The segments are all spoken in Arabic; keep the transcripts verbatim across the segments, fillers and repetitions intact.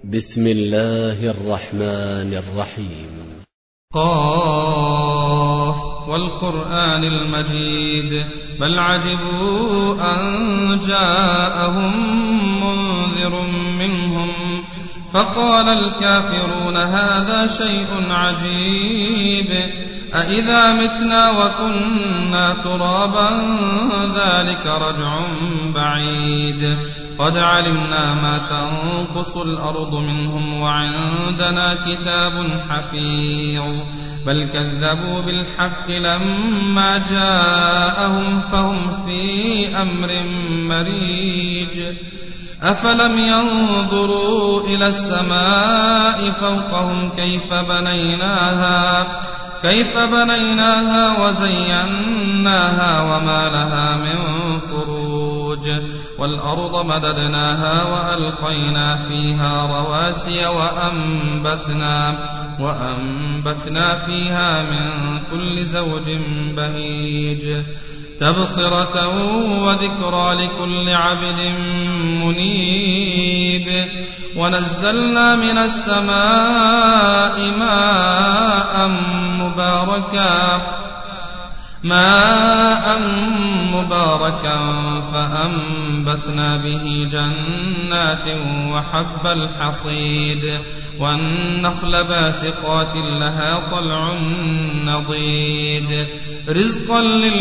بسم الله الرحمن الرحيم. قاف والقرآن المجيد بل عجبوا أن جاءهم منذر منهم فقال الكافرون هذا شيء عجيب أإذا متنا وكنا ترابا ذلك رجع بعيد قد علمنا ما تنقص الأرض منهم وعندنا كتاب حفيظ بل كذبوا بالحق لما جاءهم فهم في أمر مريج أفلم ينظروا إلى السماء فوقهم كيف بنيناها كيف بنيناها وزيناها وما لها من فروج والأرض مددناها وألقينا فيها رواسي وأنبتنا, وأنبتنا فيها من كل زوج بهيج تبصرة وذكرى لكل عبد منيب ونزلنا من السماء ماء مباركا ماء مباركا فأنبتنا به جنات وحب الحصيد والنخل باسقات لها طلع نضيد رزقا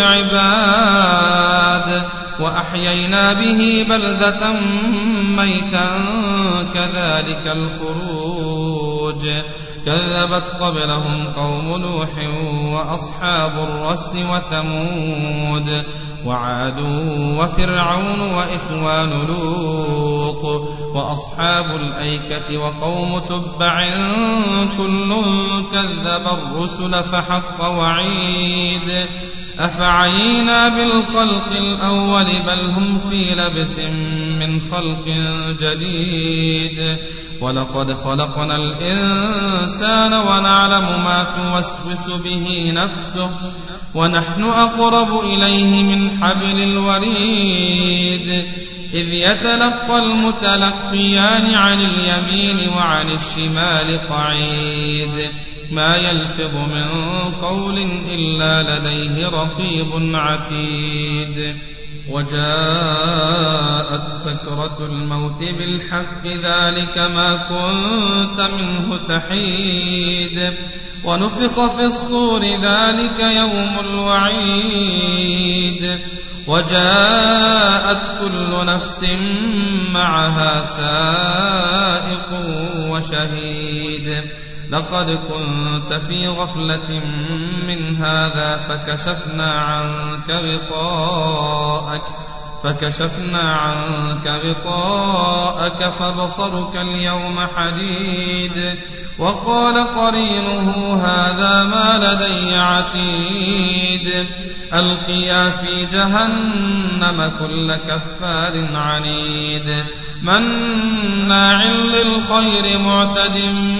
للعباد وأحيينا به بلدة ميتا كذلك الخروج كذبت قبلهم قوم نوح وأصحاب الرس وثمود وعاد وفرعون وإخوان لوط وأصحاب الأيكة وقوم تبع كل كذب الرسل فحق وعيد أفعينا بالخلق الأول بل هم في لبس من خلق جديد ولقد خلقنا الإنسان ونعلم ما توسوس به نفسه ونحن أقرب إليه من حبل الوريد إذ يتلقى المتلقيان عن اليمين وعن الشمال قعيد ما يلفظ من قول إلا لديه رقيب عتيد وجاءت سكرة الموت بالحق ذلك ما كنت منه تحيد ونفخ في الصور ذلك يوم الوعيد وجاءت كل نفس معها سائق وشهيد لقد كنت في غفلة من هذا فكشفنا عنك غطاءك فكشفنا عنك غطاءك فبصرك اليوم حديد وقال قرينه هذا ما لدي عتيد ألقيا في جهنم كل كفار عنيد مناع للخير معتد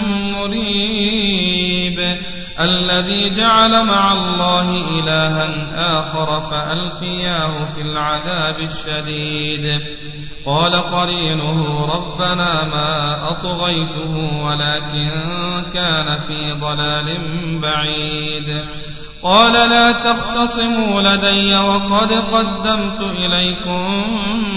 مريب الذي جعل مع الله إلها آخر فألقياه في العذاب الشديد قال قرينه ربنا ما أطغيته ولكن كان في ضلال بعيد قال لا تختصموا لدي وقد قدمت إليكم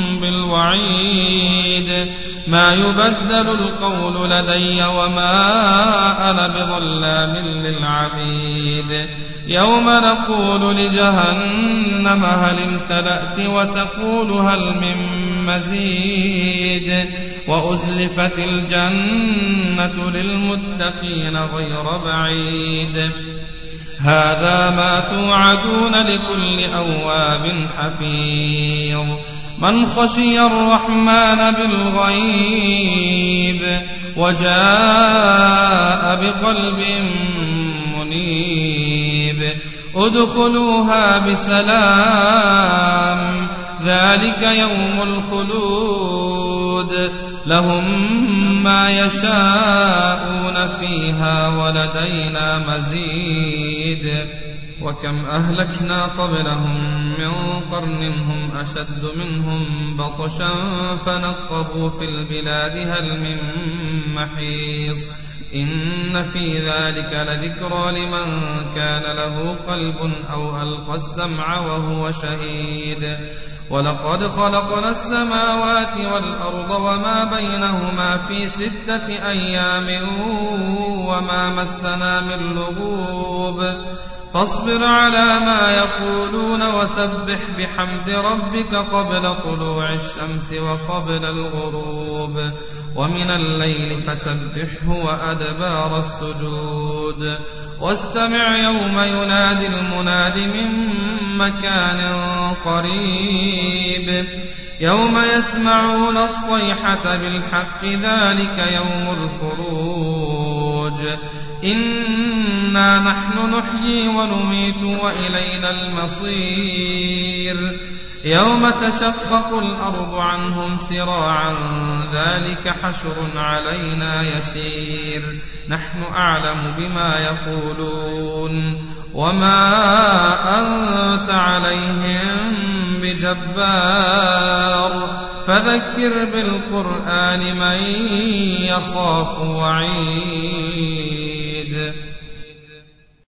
بالوعيد ما يبدل القول لدي وما أنا بظلام للعبيد يوم نقول لجهنم هل امتلأت وتقول هل من مزيد وأزلفت الجنة للمتقين غير بعيد هذا ما توعدون لكل أواب حفيظ من خشي الرحمن بالغيب وجاء بقلب منيب ادخلوها بسلام ذلك يوم الخلود لهم ما يشاءون فيها ولدينا مزيد وكم أهلكنا قبلهم من قرن هم أشد منهم بطشا فنقبوا في البلاد هل من محيص إن في ذلك لذكرى لمن كان له قلب أو ألقى السمع وهو شهيد ولقد خلقنا السماوات والأرض وما بينهما في ستة أيام وما مسنا من لغوب فاصبر على ما يقولون وسبح بحمد ربك قبل طلوع الشمس وقبل الغروب ومن الليل فسبحه وأدبار السجود واستمع يوم ينادي المناد من مكان قريب يوم يسمعون الصيحة بالحق ذلك يوم الخروج إنا نحن نحيي ونميت وإلينا المصير يوم تشقق الأرض عنهم سراعا ذلك حشر علينا يسير نحن أعلم بما يقولون وما أنت عليهم بجبار فذكر بالقرآن من يخاف وعيد